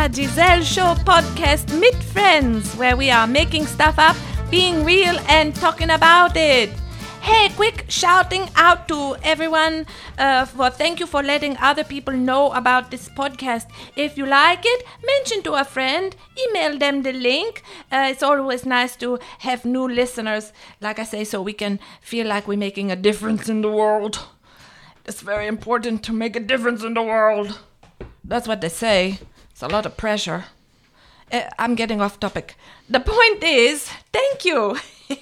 Vanessa Giselle Show podcast Mit Friends, where we are making stuff up, being real, and talking about it. Hey, quick shouting out to everyone thank you for letting other people know about this podcast. If you like it, mention to a friend, email them the link. It's always nice to have new listeners, like I say, so we can feel like we're making a difference in the world. It's very important to make a difference in the world. That's what they say. It's a lot of pressure. I'm getting off topic. The point is, thank you.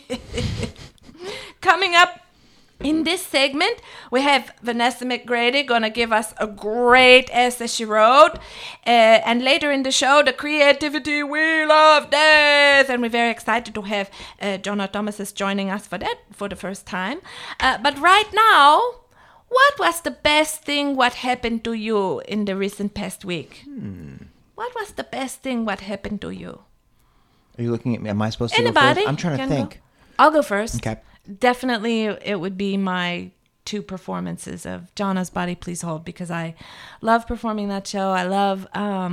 Coming up in this segment, we have Vanessa McGrady going to give us a great essay she wrote. And later in the show, the creativity wheel of death. And we're very excited to have Jonah Thomas joining us for that for the first time. But right now, what was the best thing what happened to you in the recent past week? What was the best thing what happened to you? Are you looking at me? Am I supposed to Anybody go first? I'm trying to think. Go. I'll go first. Okay. Definitely it would be my 2 performances of Jonah's Body Please Hold, because I love performing that show. I love,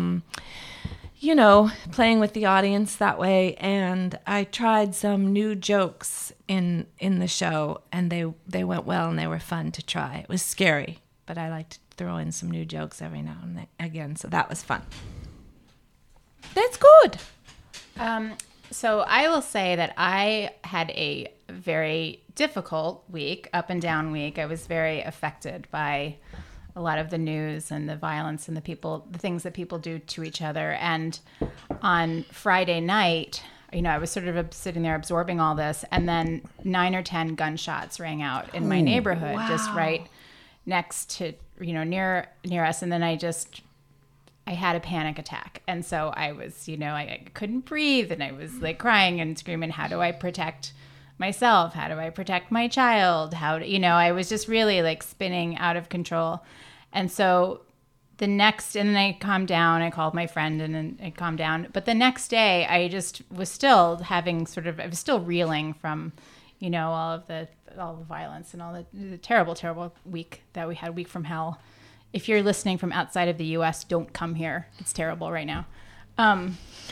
playing with the audience that way. And I tried some new jokes in the show, and they went well and they were fun to try. It was scary, but I like to throw in some new jokes every now and again. So that was fun. That's good. So I will say that I had a very difficult week, up and down week. I was very affected by a lot of the news and the violence and the things that people do to each other. And on Friday night, I was sort of sitting there absorbing all this, and then 9 or 10 gunshots rang out in my neighborhood, just right next to, near us. And then I had a panic attack. And so I was, I couldn't breathe, and I was like crying and screaming, how do I protect myself? How do I protect my child? I was just really like spinning out of control. And so and then I calmed down. I called my friend, and then I calmed down. But the next day I just was still I was still reeling from, all the violence and all the terrible, terrible week that we had, week from hell. If you're listening from outside of the U.S., don't come here. It's terrible right now. And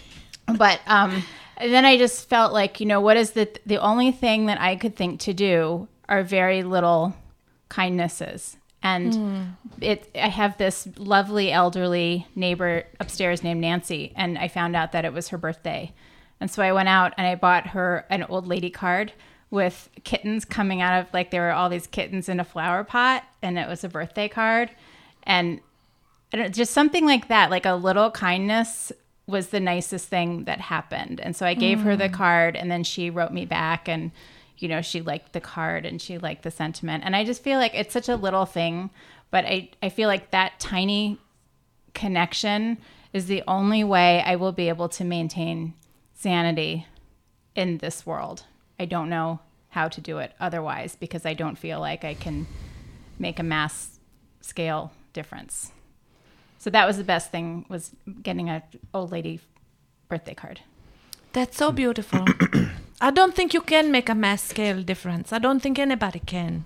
then I just felt like, what is the only thing that I could think to do are very little kindnesses. And I have this lovely elderly neighbor upstairs named Nancy, and I found out that it was her birthday. And so I went out and I bought her an old lady card with kittens coming out of, like, there were all these kittens in a flower pot, and it was a birthday card. And just something like that, like a little kindness was the nicest thing that happened. And so I gave her the card, and then she wrote me back, and, she liked the card and she liked the sentiment. And I just feel like it's such a little thing, but I feel like that tiny connection is the only way I will be able to maintain sanity in this world. I don't know how to do it otherwise, because I don't feel like I can make a mass scale difference. So that was the best thing, was getting an old lady birthday card. That's so beautiful. I don't think you can make a mass scale difference. I don't think anybody can.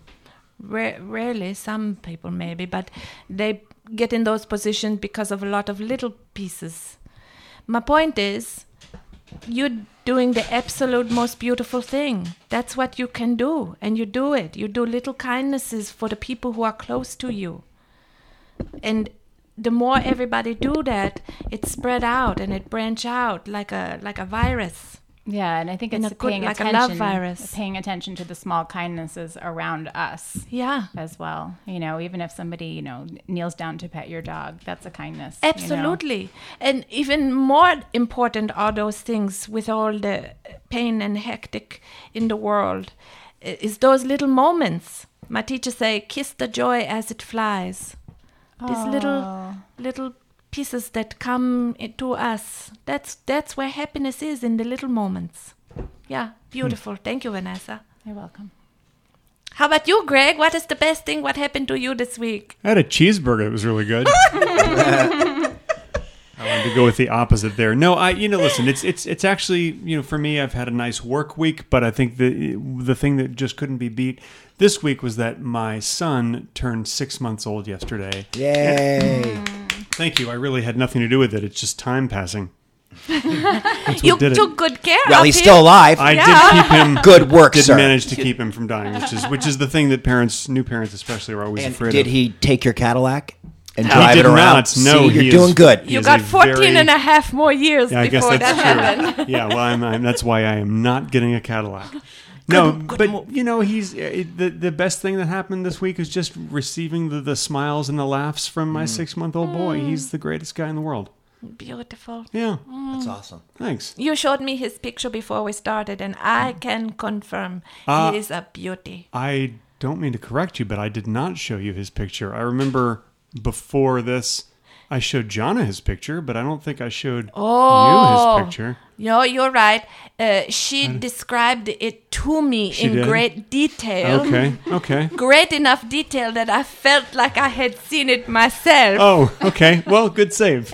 Rarely, some people maybe, but they get in those positions because of a lot of little pieces. My point is, you're doing the absolute most beautiful thing. That's what you can do, and you do it. You do little kindnesses for the people who are close to you. And the more everybody do that, it spread out and it branch out like a virus. Yeah, and I think it's paying attention to the small kindnesses around us. Yeah, as well. Even if somebody kneels down to pet your dog, that's a kindness. Absolutely, and even more important are those things with all the pain and hectic in the world. Is those little moments. My teacher say, "Kiss the joy as it flies." These little pieces that come to us. That's where happiness is, in the little moments. Yeah, beautiful. Thank you, Vanessa. You're welcome. How about you, Greg? What is the best thing what happened to you this week? I had a cheeseburger. It was really good. I wanted to go with the opposite there. No, listen, it's actually, for me, I've had a nice work week, but I think the thing that just couldn't be beat this week was that my son turned 6 months old yesterday. Yay! Thank you. I really had nothing to do with it. It's just time passing. You did it. took good care Well, of he's him. still alive. I Yeah. did keep him. Good work, Did sir. manage to keep him from dying, which is the thing that new parents especially, are always And afraid did of. he take your Cadillac and He drive did it around? not. No, See, you're he doing is- good. he You is got a 14 very- and a half more years Yeah, I guess before that's that true. happened. Yeah, well, that's why I am not getting a Cadillac. No, but you know, he's the best thing that happened this week is just receiving the smiles and the laughs from my 6-month-old boy. He's the greatest guy in the world. Beautiful. Yeah, That's awesome. thanks. You showed me his picture before we started, and I can confirm he is a beauty. I don't mean to correct you, but I did not show you his picture. I remember before this, I showed Jonna his picture, but I don't think I showed you his picture. No, you're right. She described it to me She in did? great detail. Okay. Great enough detail that I felt like I had seen it myself. Oh, okay. Well, good save.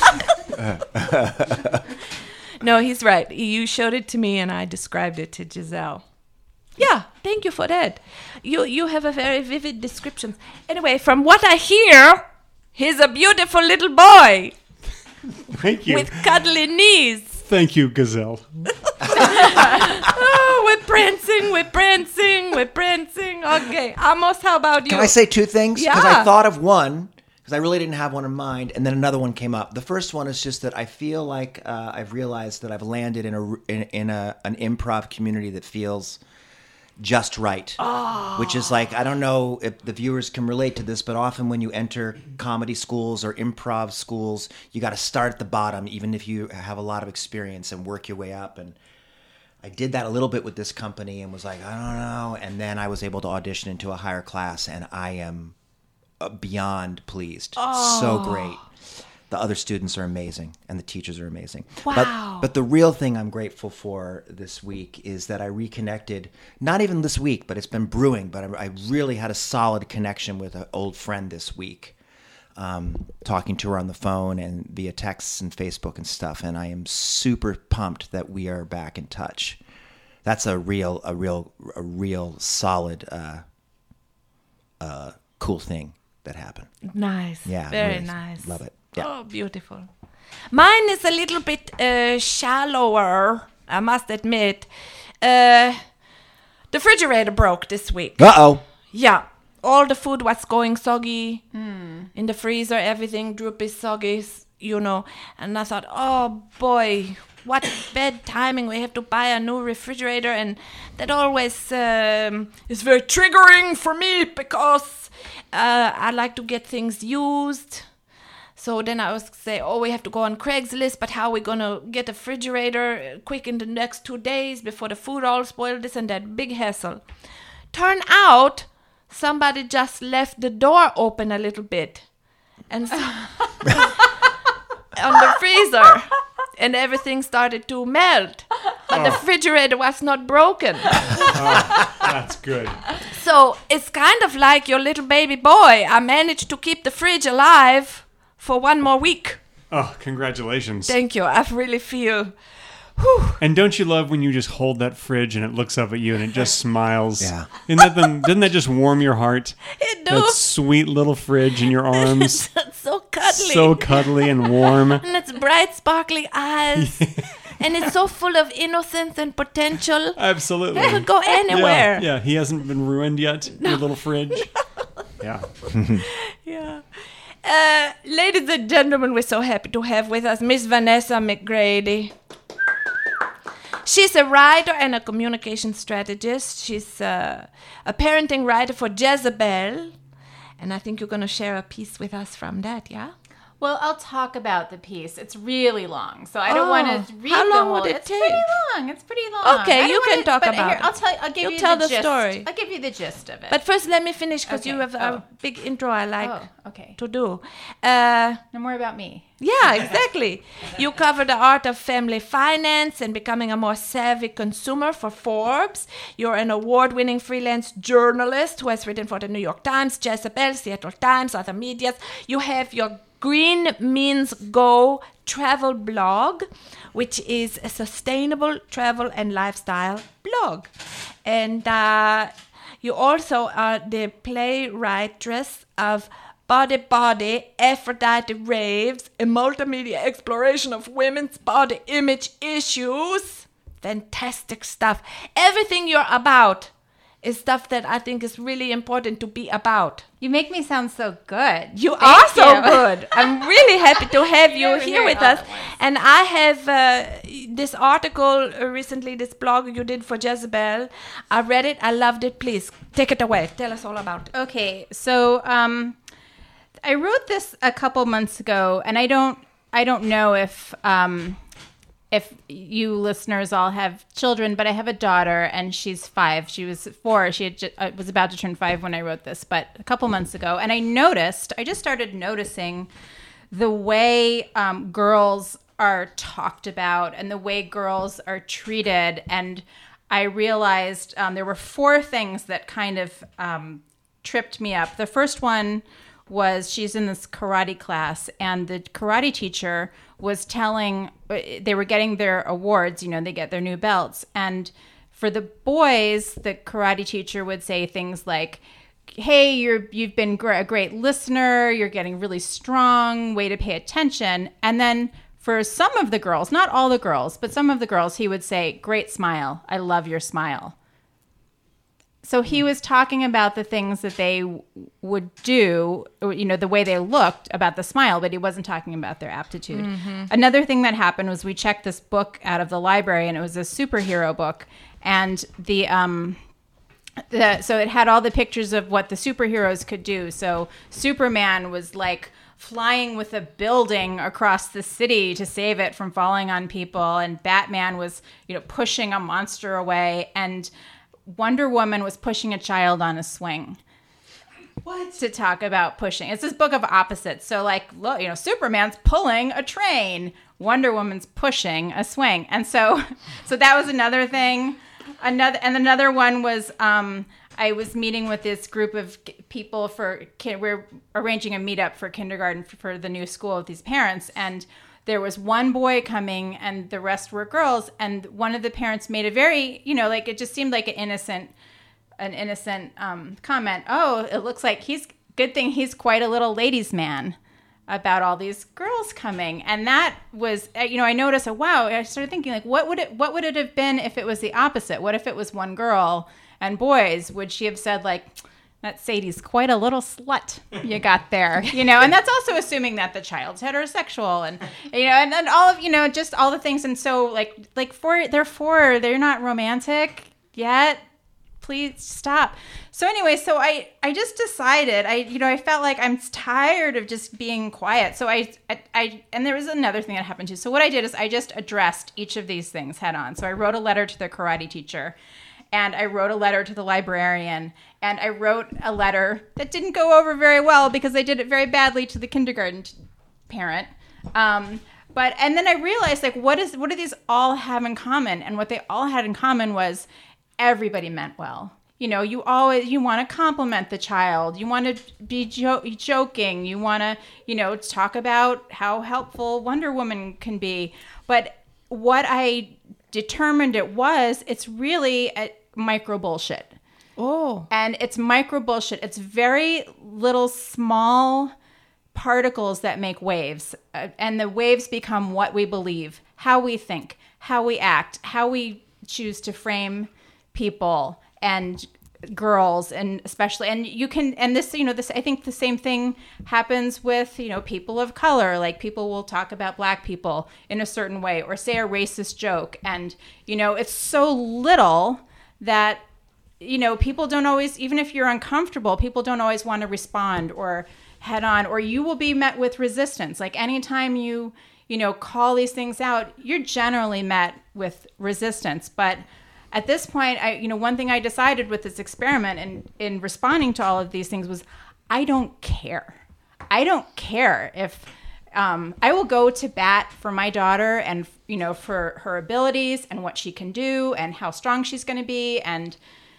No, he's right. You showed it to me and I described it to Giselle. Yeah, thank you for that. You have a very vivid description. Anyway, from what I hear, he's a beautiful little boy Thank you. with cuddly knees. Thank you, Gazelle. Oh, we're prancing. Okay, Amos, how about you? Can I say two things? Because Yeah. I thought of one, because I really didn't have one in mind, and then another one came up. The first one is just that I feel like I've realized that I've landed in an improv community that feels just right. Which is like, I don't know if the viewers can relate to this, but often when you enter comedy schools or improv schools, you got to start at the bottom, even if you have a lot of experience, and work your way up. And I did that a little bit with this company and was like, I don't know. And then I was able to audition into a higher class, and I am beyond pleased. So great. The other students are amazing, and the teachers are amazing. Wow. But the real thing I'm grateful for this week is that I reconnected, not even this week, but it's been brewing, but I really had a solid connection with an old friend this week, talking to her on the phone and via texts and Facebook and stuff, and I am super pumped that we are back in touch. That's a real solid, cool thing that happened. Nice. Yeah, Very really nice. love it. Yeah. Oh, beautiful. Mine is a little bit shallower, I must admit. The refrigerator broke this week. Uh-oh. Yeah. All the food was going soggy in the freezer. Everything droopy, soggy, you know. And I thought, oh, boy, what bad timing. We have to buy a new refrigerator. And that always is very triggering for me because I like to get things used. So then I was say, oh, we have to go on Craigslist, but how are we going to get a refrigerator quick in the next 2 days before the food all spoiled, this and that, big hassle. Turn out, somebody just left the door open a little bit. And so, on the freezer. And everything started to melt. But the refrigerator was not broken. That's good. So it's kind of like your little baby boy. I managed to keep the fridge alive for 1 more week. Oh, congratulations. Thank you. I really feel... And don't you love when you just hold that fridge and it looks up at you and it just smiles? Yeah. Doesn't that just warm your heart? It That does. sweet little fridge in your arms. It's so cuddly. So cuddly and warm. And it's bright, sparkly eyes. And it's so full of innocence and potential. Absolutely. It could go anywhere. Yeah, he hasn't been ruined yet, your little fridge. Yeah. Yeah. Ladies and gentlemen, we're so happy to have with us Miss Vanessa McGrady. She's a writer and a communication strategist. She's a parenting writer for Jezebel. And I think you're going to share a piece with us from that, yeah? Well, I'll talk about the piece. It's really long, so I don't want to read how long the whole. would it It's take? pretty long. Okay, I don't you can wanna- talk but about here, it. I'll tell. I'll give You'll you tell the the gist. story. I'll give you the gist of it. But first, let me finish because Okay. you have a big intro I like okay. to do. No more about me. Yeah, exactly. You cover the art of family finance and becoming a more savvy consumer for Forbes. You're an award-winning freelance journalist who has written for the New York Times, Jezebel, Seattle Times, other medias. You have your Green Means Go travel blog, which is a sustainable travel and lifestyle blog. And you also are the playwritress of Body, Aphrodite raves, a multimedia exploration of women's body image issues. Fantastic stuff. Everything you're about is stuff that I think is really important to be about. You make me sound so good. You Thank are so you. good. I'm really happy to have you never here hear with it all us. at once. And I have this article recently, this blog you did for Jezebel. I read it. I loved it. Please take it away. Tell us all about it. Okay, so I wrote this a couple months ago, and I don't know if you listeners all have children, but I have a daughter, and she's 5. She was 4. She had was about to turn 5 when I wrote this, but a couple months ago, and I just started noticing the way girls are talked about and the way girls are treated, and I realized there were 4 things that kind of tripped me up. The first one was she's in this karate class, and the karate teacher was telling, they were getting their awards, they get their new belts. And for the boys, the karate teacher would say things like, hey, you've been a great listener, you're getting really strong, way to pay attention. And then for some of the girls, not all the girls, but some of the girls, he would say, great smile, I love your smile. So he was talking about the things that they would do, the way they looked about the smile, but he wasn't talking about their aptitude. Mm-hmm. Another thing that happened was we checked this book out of the library, and it was a superhero book. And so it had all the pictures of what the superheroes could do. So Superman was like flying with a building across the city to save it from falling on people. And Batman was, pushing a monster away. And Wonder Woman was pushing a child on a swing. What? To talk about pushing. It's this book of opposites. So look, Superman's pulling a train. Wonder Woman's pushing a swing. And so that was another thing. Another one was I was meeting with this group of people we're arranging a meetup for kindergarten for the new school with these parents, and there was one boy coming and the rest were girls, and one of the parents made a very, it just seemed like an innocent comment. Oh, it looks like good thing he's quite a little ladies' man about all these girls coming. And that was, I noticed, wow, I started thinking what would it have been if it was the opposite? What if it was one girl and boys? Would she have said that Sadie's quite a little slut you got there, and that's also assuming that the child's heterosexual and, and all of, just all the things. And so they're not romantic yet. Please stop. So anyway, so I just decided, I felt like I'm tired of just being quiet. So I and there was another thing that happened too. So what I did is I just addressed each of these things head on. So I wrote a letter to the karate teacher, and I wrote a letter to the librarian, and I wrote a letter that didn't go over very well because I did it very badly to the kindergarten parent. And then I realized what do these all have in common? And what they all had in common was everybody meant well. You want to compliment the child. You want to be joking. You want to, talk about how helpful Wonder Woman can be. But what I determined it's really a micro bullshit. Oh. And it's micro bullshit. It's very little small particles that make waves. And the waves become what we believe, how we think, how we act, how we choose to frame people and girls, and especially, and you can, and this, this, I think the same thing happens with, people of color. Like, people will talk about black people in a certain way or say a racist joke. And, it's so little that, people don't always, even if you're uncomfortable, people don't always want to respond or head on, or you will be met with resistance. Like, anytime you call these things out, you're generally met with resistance. But at this point, one thing I decided with this experiment and in responding to all of these things was, I don't care. I don't care if I will go to bat for my daughter and, for her abilities and what she can do and how strong she's going to be. And,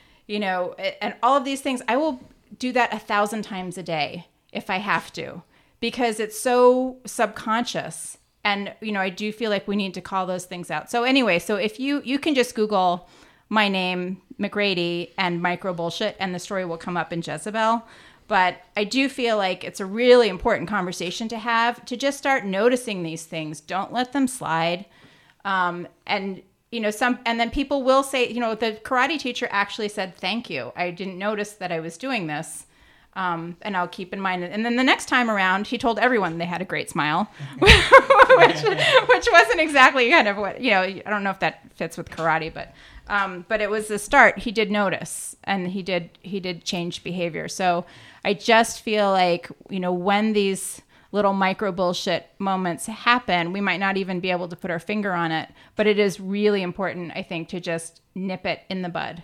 and all of these things, I will do that 1,000 times a day if I have to, because it's so subconscious. And, I do feel like we need to call those things out. So anyway, so if you can just Google my name, McGrady, and micro bullshit, and the story will come up in Jezebel. But I do feel like it's a really important conversation to have, to just start noticing these things. Don't let them slide. And then people will say, the karate teacher actually said, "Thank you. I didn't notice that I was doing this." And I'll keep in mind. And then the next time around, he told everyone they had a great smile, which wasn't exactly kind of what, I don't know if that fits with karate, but it was the start. He did notice, and he did change behavior. So I just feel like, when these little micro bullshit moments happen, we might not even be able to put our finger on it, but it is really important, I think, to just nip it in the bud.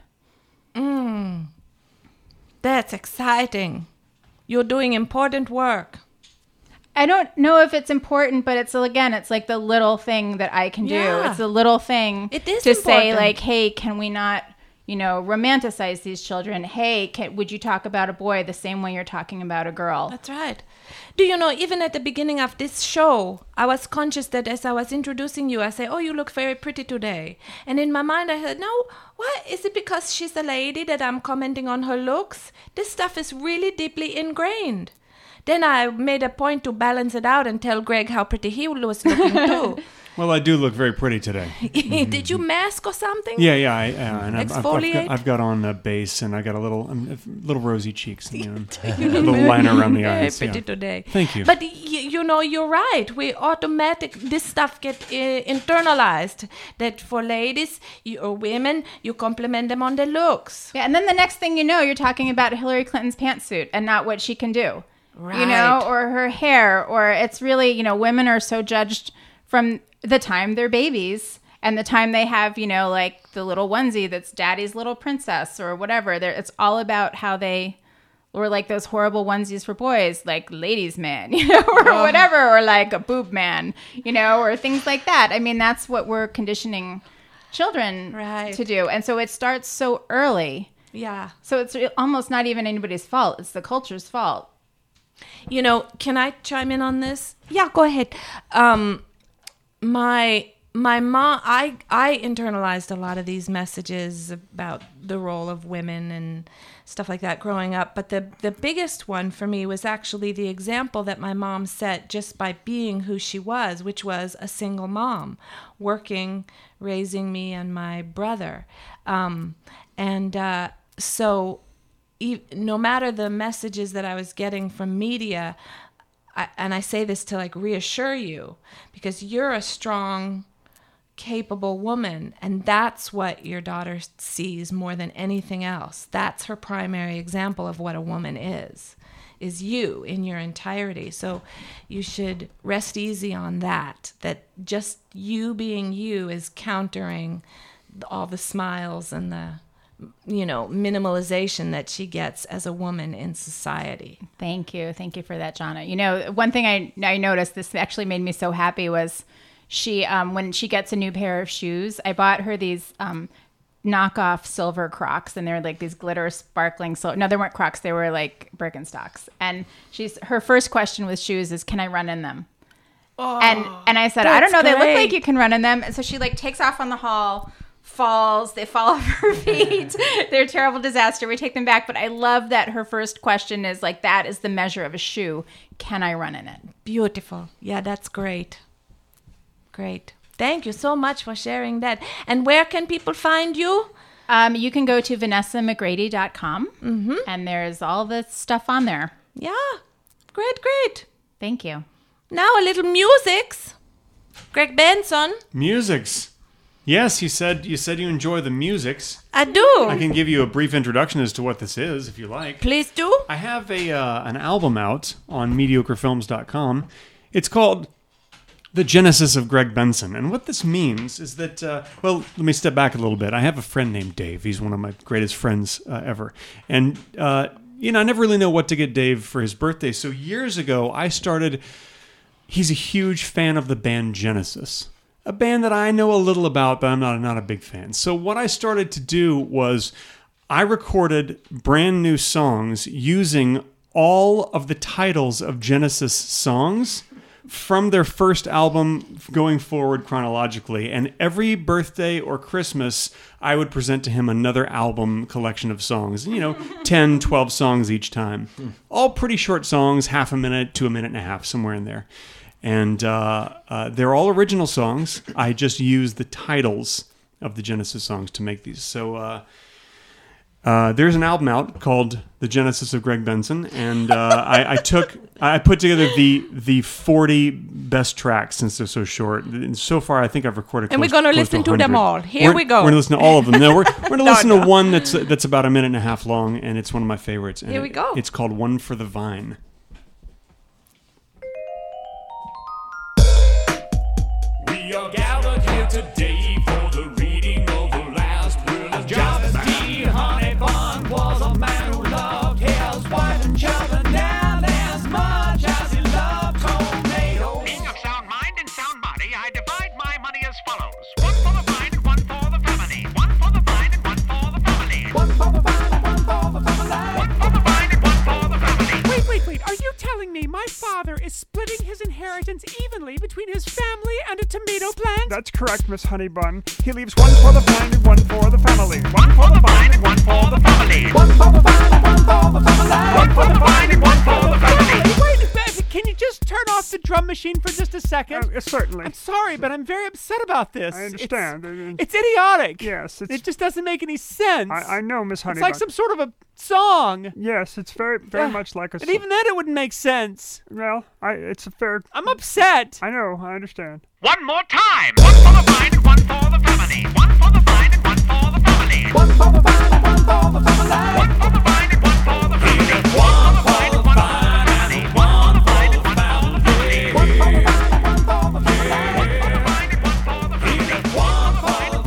That's exciting. You're doing important work. I don't know if it's important, but it's like the little thing that I can do. Yeah. It's a little thing It is to important. say, like, hey, can we not, romanticize these children? Hey, would you talk about a boy the same way you're talking about a girl? That's right. Do you know, even at the beginning of this show, I was conscious that as I was introducing you, I say, "Oh, you look very pretty today." And in my mind, I said, "No, why? Is it because she's a lady that I'm commenting on her looks? This stuff is really deeply ingrained." Then I made a point to balance it out and tell Greg how pretty he was looking too. Well, I do look very pretty today. Did you mask or something? Yeah, and Exfoliate? I've got on a base, and I got a little rosy cheeks, and, a little liner around the Very eyes. pretty Yeah. today. Thank you. But you're right. This stuff get internalized. That for ladies or women, you compliment them on their looks. Yeah, and then the next thing you know, you're talking about Hillary Clinton's pantsuit and not what she can do. Right. Or her hair, or it's really, women are so judged from the time they're babies and the time they have, like the little onesie that's daddy's little princess or whatever. It's all about how they, or like those horrible onesies for boys, like ladies man, or whatever, or like a boob man, or things like that. I mean, that's what we're conditioning children to do. And so it starts so early. Yeah. So it's almost not even anybody's fault. It's the culture's fault. Can I chime in on this? Yeah, go ahead. My mom, I internalized a lot of these messages about the role of women and stuff like that growing up. But the biggest one for me was actually the example that my mom set just by being who she was, which was a single mom, working, raising me and my brother. So no matter the messages that I was getting from media, and I say this to like reassure you, because you're a strong, capable woman, and that's what your daughter sees more than anything else. That's her primary example of what a woman is you in your entirety. So you should rest easy on that just you being you is countering all the smiles and the minimalization that she gets as a woman in society. Thank you for that, Jana. One thing I noticed, this actually made me so happy, was she when she gets a new pair of shoes, I bought her these knockoff silver Crocs, and they're like these glitter sparkling silver. No, they weren't Crocs, they were like Birkenstocks. And her first question with shoes is, "Can I run in them?" Oh, and I said, "I don't know, they look great. like you can run in them." And so she like takes off on the hall, falls, they fall off her feet. They're a terrible disaster. We take them back. But I love that her first question is like, that is the measure of a shoe. Can I run in it? Beautiful. Yeah, that's great. Great. Thank you so much for sharing that. And where can people find you? You can go to VanessaMcGrady.com, and there's all the stuff on there. Yeah. Great. Thank you. Now a little musics. Greg Benson. Musics. Yes, you said you enjoy the musics. I do. I can give you a brief introduction as to what this is, if you like. Please do. I have an album out on mediocrefilms.com. It's called The Genesis of Greg Benson. And what this means is that, let me step back a little bit. I have a friend named Dave. He's one of my greatest friends ever. And, I never really know what to get Dave for his birthday. So years ago, he's a huge fan of the band Genesis. A band that I know a little about, but I'm not a big fan. So what I started to do was I recorded brand new songs using all of the titles of Genesis songs from their first album going forward chronologically. And every birthday or Christmas, I would present to him another album collection of songs, 10, 12 songs each time. All pretty short songs, half a minute to a minute and a half, somewhere in there. And they're all original songs. I just use the titles of the Genesis songs to make these. So there's an album out called The Genesis of Greg Benson, and I put together the 40 best tracks since they're so short. And so far, I think I've recorded. And we're going to listen to them all. Here we go. We're going to listen to all of them. No, we're going to listen to one that's about a minute and a half long, and it's one of my favorites. And Here we go. It's called "One for the Vine." We are gathered here today for the reading of the last will of Justice D. Honey Bun was a man who loved his wife and children nearly as much as he loved tomatoes. Being of sound mind and sound body, I divide my money as follows. One for the vine and one for the family. One for the vine and one for the family. One for the vine and one for the family. One for the vine and one for the family. Wait. Are you telling me my father is splitting his inheritance evenly between his family and a tomato plant? That's correct, Miss Honeybun. He leaves one for the vine and one for the family. One for the vine and one for the family. One for the vine and one for the family. One for the vine and one for the family. Wait, can you just turn off the drum machine for just a second? Certainly. I'm sorry, but I'm very upset about this. I understand. It's idiotic. Yes, It just doesn't make any sense. I know, Miss Honeybun. It's like some sort of a song. Yes, it's very much like a And even then it wouldn't make sense. Well, it's a fair... I'm upset. I know, I understand. One more time. One for the vine and one for the family. One for the vine and one for the family. One for the vine and one for the family. One for the vine and one for the family. One for the vine and one for the family. One for the vine and one for the family. One for the vine and one for the family. One for the vine and one for the family. One for the vine and one for the family. One for the vine and one for the family. One for the vine and one for the family.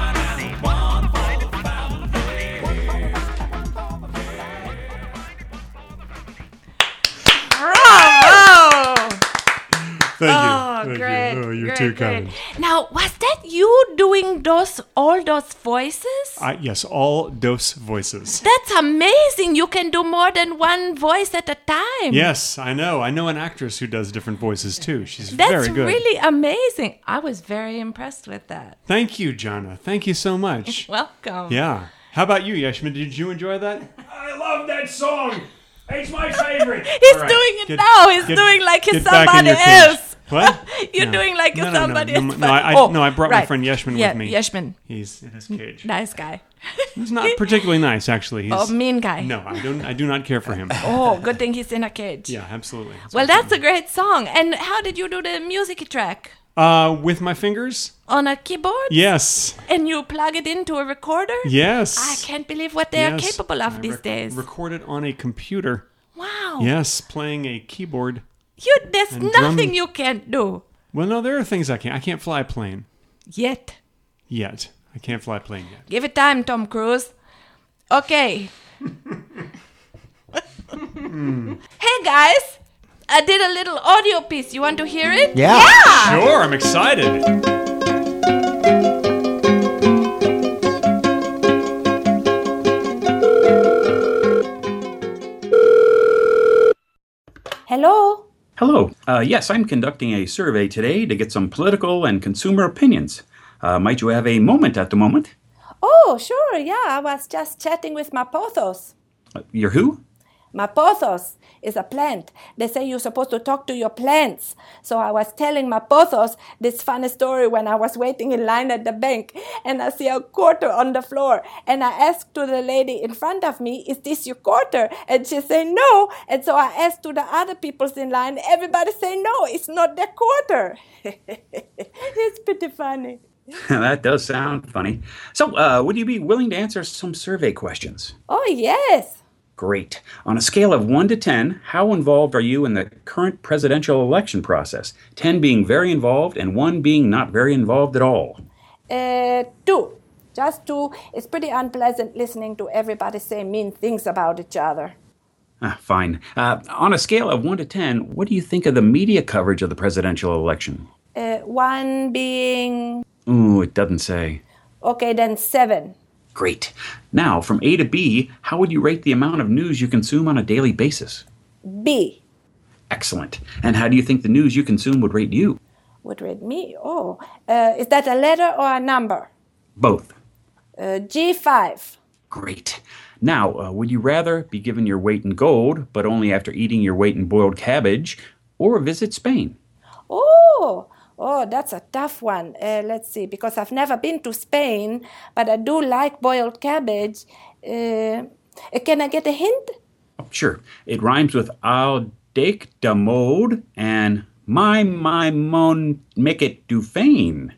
Bravo! Thank you. Great. Oh, you're great, too great. kind. Now, was that you doing all those voices? Yes, all Dos voices. That's amazing. You can do more than one voice at a time. Yes, I know. I know an actress who does different voices too. She's That's very good. really amazing. I was very impressed with that. Thank you, Jana. Thank you so much. Welcome. Yeah. How about you, Yashmin? Did you enjoy that? I love that song. It's my favorite. He's All right. doing it now. He's doing like he's get back in somebody your cage. else. What? You're No. doing like you're No, somebody else. No, I brought my friend Yashmin with me. Yashmin. He's in his cage. Nice guy. He's not particularly nice, actually. He's, Mean guy. No, I do not care for him. Oh, good thing he's in a cage. Yeah, absolutely. Well, that's a great song. And how did you do the music track? With my fingers? On a keyboard? Yes. And you plug it into a recorder? Yes. I can't believe what they are Yes. capable of these days. Record it on a computer. Wow. Yes, playing a keyboard. There's And nothing drum- you can't do. Well, no, there are things I can't. I can't fly a plane Yet. yet. I can't fly a plane yet. Give it time, Tom Cruise. Okay. Hey, guys. I did a little audio piece. You want to hear it? Yeah. Sure, I'm excited. Hello? Hello. Yes, I'm conducting a survey today to get some political and consumer opinions. Might you have a moment at the moment? Oh, sure. Yeah, I was just chatting with my pothos. Your who? My pothos is a plant. They say you're supposed to talk to your plants. So I was telling my pothos this funny story when I was waiting in line at the bank and I see a quarter on the floor. And I asked to the lady in front of me, is this your quarter? And she said no. And so I asked to the other peoples in line, everybody say no, it's not their quarter. It's pretty funny. That does sound funny. So, would you be willing to answer some survey questions? Oh, yes. Great. On a scale of 1 to 10, how involved are you in the current presidential election process? 10 being very involved and 1 being not very involved at all. 2. Just 2. It's pretty unpleasant listening to everybody say mean things about each other. Fine. On a scale of 1 to 10, what do you think of the media coverage of the presidential election? 1 being... Ooh, it doesn't say. Okay, then 7. Great. Now, from A to B, how would you rate the amount of news you consume on a daily basis? B. Excellent. And how do you think the news you consume would rate you? Would rate me? Oh, is that a letter or a number? Both. G5. Great. Now, would you rather be given your weight in gold, but only after eating your weight in boiled cabbage, or visit Spain? Oh, that's a tough one. Let's see, because I've never been to Spain, but I do like boiled cabbage. Can I get a hint? Oh, sure. It rhymes with I'll take the mode and my mon make it do fame.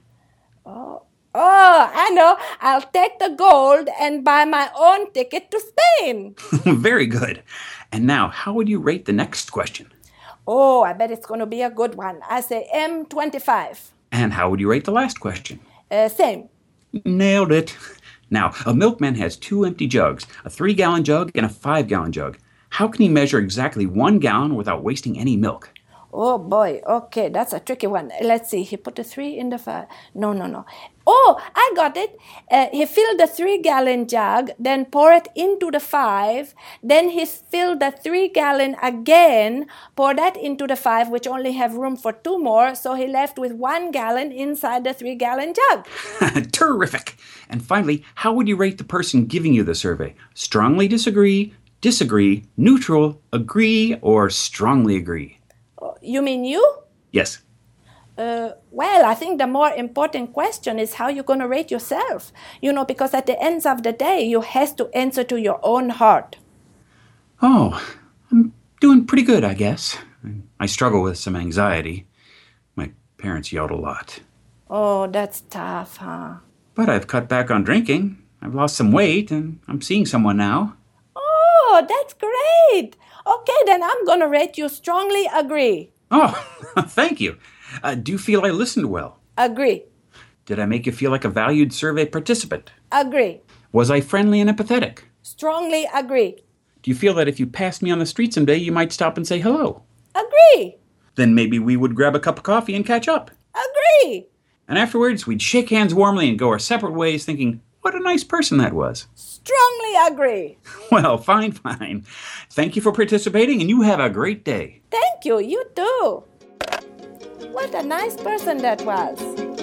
Oh, I know. I'll take the gold and buy my own ticket to Spain. Very good. And now, how would you rate the next question? Oh, I bet it's going to be a good one. I say M25. And how would you rate the last question? Same. Nailed it. Now, a milkman has 2 empty jugs, a 3-gallon jug and a 5-gallon jug. How can he measure exactly 1 gallon without wasting any milk? Oh, boy. Okay, that's a tricky one. Let's see. He put the 3 in the 5. No. Oh, I got it. He filled the 3-gallon jug, then pour it into the 5. Then he filled the 3-gallon again, pour that into the 5, which only have room for 2 more. So he left with 1 gallon inside the 3-gallon jug. Terrific. And finally, how would you rate the person giving you the survey? Strongly disagree, neutral, agree, or strongly agree? You mean you? Yes. Well, I think the more important question is how you're going to rate yourself. Because at the end of the day, you have to answer to your own heart. Oh, I'm doing pretty good, I guess. I struggle with some anxiety. My parents yelled a lot. Oh, that's tough, huh? But I've cut back on drinking. I've lost some weight, and I'm seeing someone now. Oh, that's great. Okay, then I'm going to rate you strongly agree. Oh, thank you. Do you feel I listened well? Agree. Did I make you feel like a valued survey participant? Agree. Was I friendly and empathetic? Strongly agree. Do you feel that if you passed me on the street someday, you might stop and say hello? Agree. Then maybe we would grab a cup of coffee and catch up. Agree. And afterwards, we'd shake hands warmly and go our separate ways thinking, what a nice person that was. Strongly agree. Well, fine. Thank you for participating, and you have a great day. Thank you. You too. What a nice person that was.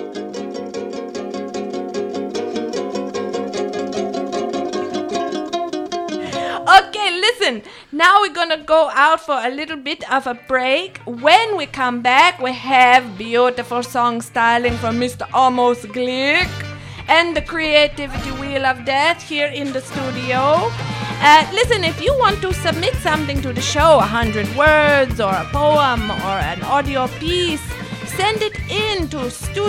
Okay, listen. Now we're gonna go out for a little bit of a break. When we come back, we have beautiful song styling from Mr. Amos Glick and the Creativity Wheel of Death here in the studio. Listen, if you want to submit something to the show, 100 words or a poem or an audio piece, send it in to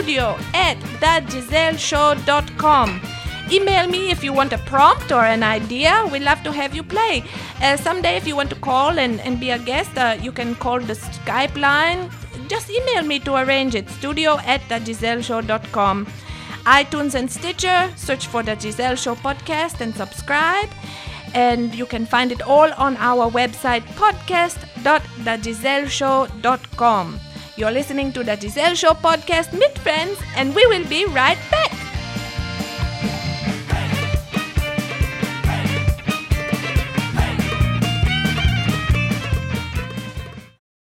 studio@thegiselleshow.com. Email me if you want a prompt or an idea. We'd love to have you play. Someday if you want to call and be a guest, you can call the Skype line. Just email me to arrange it, studio@thegiselleshow.com. iTunes and Stitcher, search for The Giselle Show Podcast and subscribe. And you can find it all on our website, podcast.thegiselleshow.com. You're listening to The Giselle Show Podcast, Meet Friends, and we will be right back.